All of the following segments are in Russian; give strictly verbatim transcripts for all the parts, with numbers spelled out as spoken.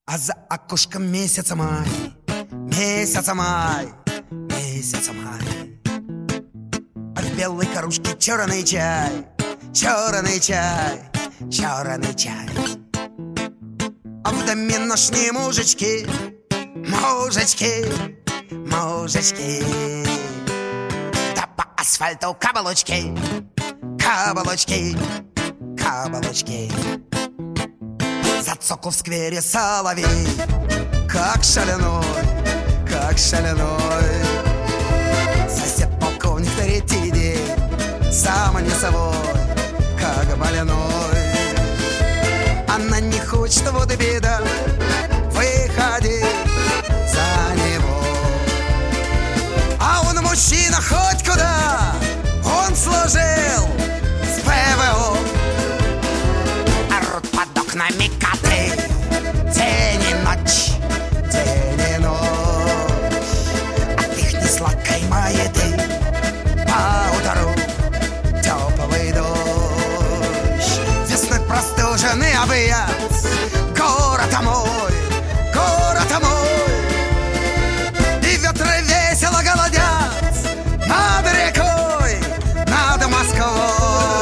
А за окошком месяца май, месяца май, месяца май. А в белой кружке черный чай, черный чай, черный чай. А в доминошные мужички, мужички, мужички. Да по асфальту каблучки, каблучки, каблучки. Зацокал в сквере соловей, как шаляной, как шаляной. Сосед полковник третий день, сам не собой, как больной. Она не хочет, вот и беда, выходи за него. А он мужчина хоть куда, он служил с ПВО. Орут под окнами коты, день и ночь, день и ночь. От их несладкой маяты поутру теплый дождь. Весной простуженный объят, город мой, город мой. И ветры весело голодят над рекой, над Москвой.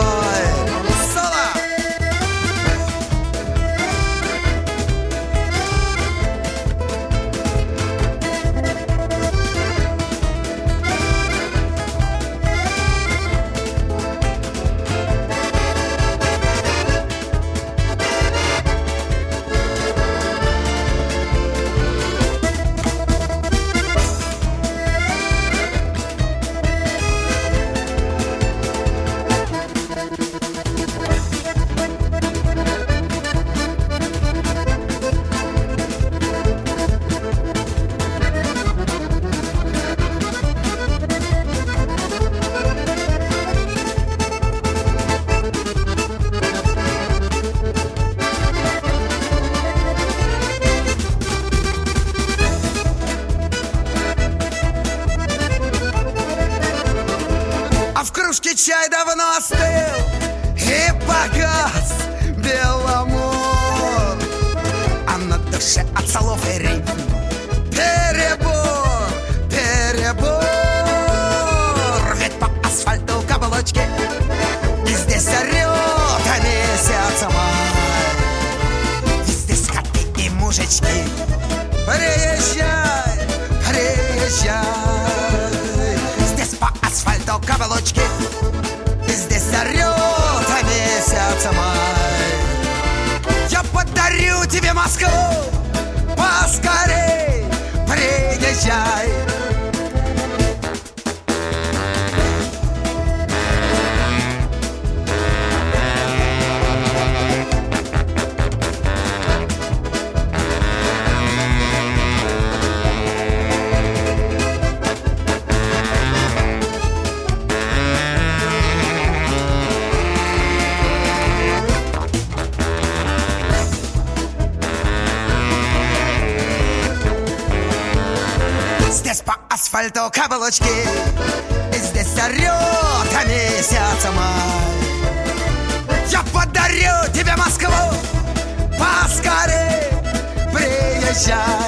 Чай давно остыл и погас беломор, а на душе от слов и ритм перебор, перебор. Ведь по асфальту каблучки, и здесь орет месяц май. И здесь коты и мужички. Приезжай, приезжай. Здесь по асфальту каблучки, здесь орет месяц май. Я подарю тебе Москву, поскорей приезжай. Здесь по асфальту каблучки, и здесь орет месяц май. Я подарю тебе Москву, поскорей приезжай.